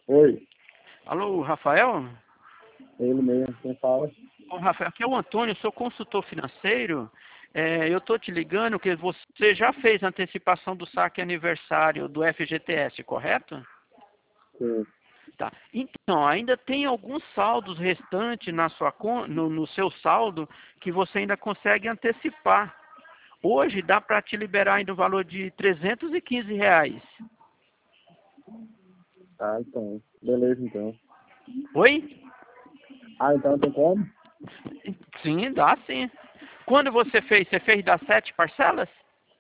Oi, Alô, Rafael? ele mesmo, quem fala? Ô, Rafael, aqui é o Antônio, sou consultor financeiro. Eu estou te ligando que você já fez a antecipação do saque aniversário do FGTS, correto? Sim. Tá. Então, ainda tem alguns saldos restantes na sua, no seu saldo que você ainda consegue antecipar. Hoje dá para te liberar ainda o valor de R$ 315. Ah, então. Beleza, então. Oi? Ah, então tem como? Sim, dá sim. Quando você fez? Você fez das 7 parcelas?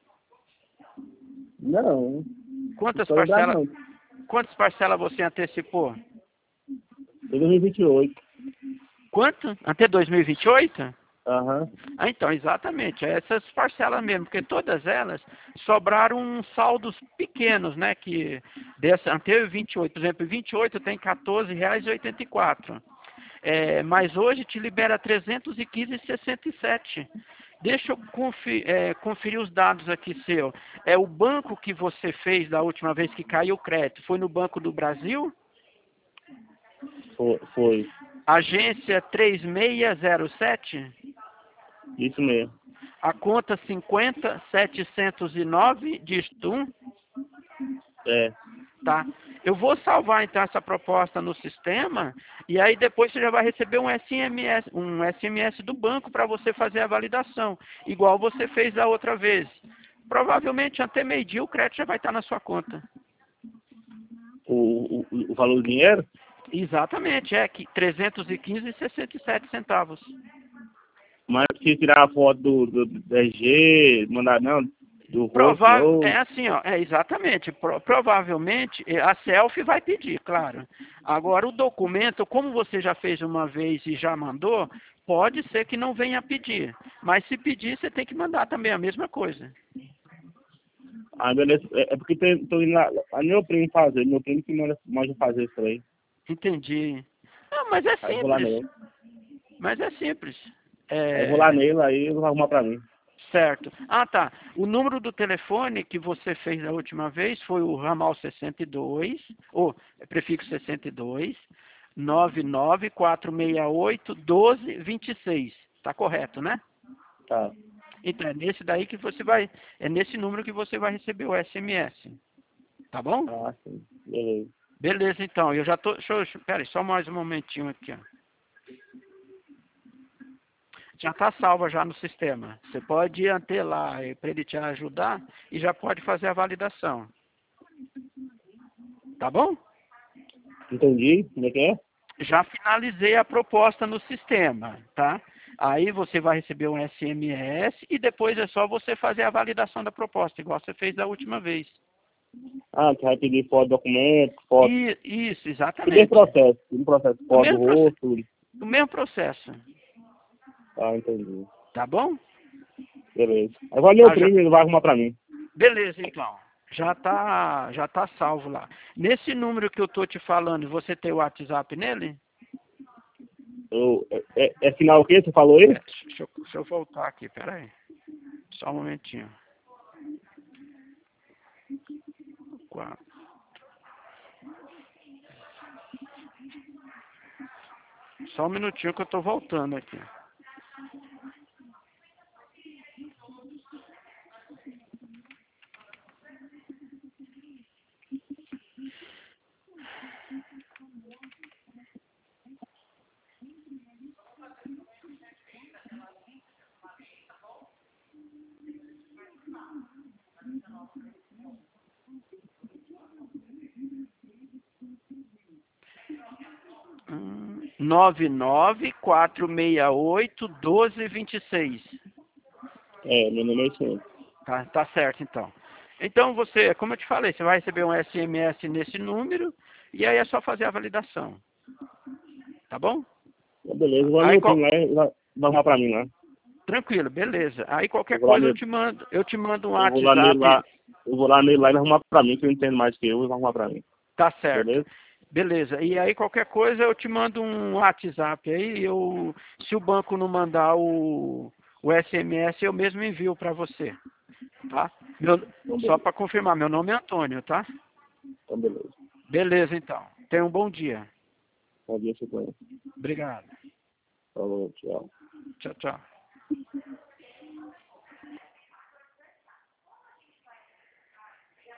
Não, não Quantas tô lembrado parcelas? não. Quantas parcelas você antecipou? Em 2028. Quanto? Até 2028? Aham. Ah, então, exatamente. É essas parcelas mesmo, porque todas elas sobraram uns saldos pequenos, né? Que dessa, até 28, por exemplo, 28 tem R$ 14,84. Mas hoje te libera 315,67. Deixa eu conferir os dados aqui seu. É o banco que você fez da última vez que caiu o crédito? Foi no Banco do Brasil? Foi. Agência 3607? Isso mesmo. A conta 50.709, dígito 1, É. tá? Eu vou salvar então essa proposta no sistema e aí depois você já vai receber um SMS do banco para você fazer a validação, igual você fez da outra vez. Provavelmente até meio-dia o crédito já vai estar na sua conta. O valor do dinheiro? Exatamente, é que 315,67 centavos. Mas se tirar a foto do RG, mandar não, do rosto É novo. assim, ó, exatamente. Provavelmente a selfie vai pedir, claro. Agora o documento, como você já fez uma vez e já mandou, pode ser que não venha pedir. Mas se pedir, você tem que mandar também a mesma coisa. Ah, beleza. É porque tô indo lá meu primo fazer. Meu primo que manda fazer isso aí. Entendi. Não, mas é Aí eu vou lá simples. nele. Mas é simples. Aí eu vou lá É, nele, aí ele vai arrumar pra mim. certo. Ah, tá. O número do telefone que você fez da última vez foi o ramal 62, ou prefixo 62, 99468-1226. Tá correto, né? Tá. Então, é nesse número que você vai receber o SMS. Tá bom? Ah, sim. Beleza. Beleza, então. Eu já tô. Pera aí, só mais um momentinho aqui, ó. Já está salva já no sistema. Você pode ir até lá para ele te ajudar e já pode fazer a validação. Tá bom? Entendi. Como é que é? Já finalizei a proposta no sistema, tá? Aí você vai receber um SMS e depois é só você fazer a validação da proposta, igual você fez da última vez. Ah, que vai pedir foto do documento, foto. Isso, Tudo esse exatamente. processo. Tudo processo. O Foto do mesmo, rosto, tudo. o mesmo processo. Ah, entendi. Tá bom? Beleza. Aí vai meu Ah, primo, ele vai arrumar pra mim. beleza, então. Já tá salvo lá. Nesse número que eu tô te falando, você tem o WhatsApp nele? É sinal o quê? Você falou aí? Deixa eu voltar aqui, peraí. Só um momentinho. 4. Só um minutinho que eu tô voltando aqui. Hum, 99468-1226. É, meu nome é esse mesmo. Tá certo, então. Então você, como eu te falei, você vai receber um SMS nesse número e aí é só fazer a validação. Tá bom? Então, beleza, vai Aí, meu primo lá, ele vai arrumar pra mim lá. tranquilo, beleza. Aí qualquer Eu vou lá coisa nele, eu te mando um eu vou lá nele lá, WhatsApp. eu vou lá nele lá e ele vai arrumar pra mim, que ele entende mais que eu, ele vai arrumar pra mim. Tá certo. Beleza? Beleza. E aí qualquer coisa eu te mando um WhatsApp aí, se o banco não mandar o SMS, eu mesmo envio para você, tá? Então, Só beleza. para confirmar, meu nome é Antônio, tá? Então, beleza. Beleza, então. Tenha um bom dia. Bom dia, você conhece. Obrigado. Falou, tchau. Tchau, tchau.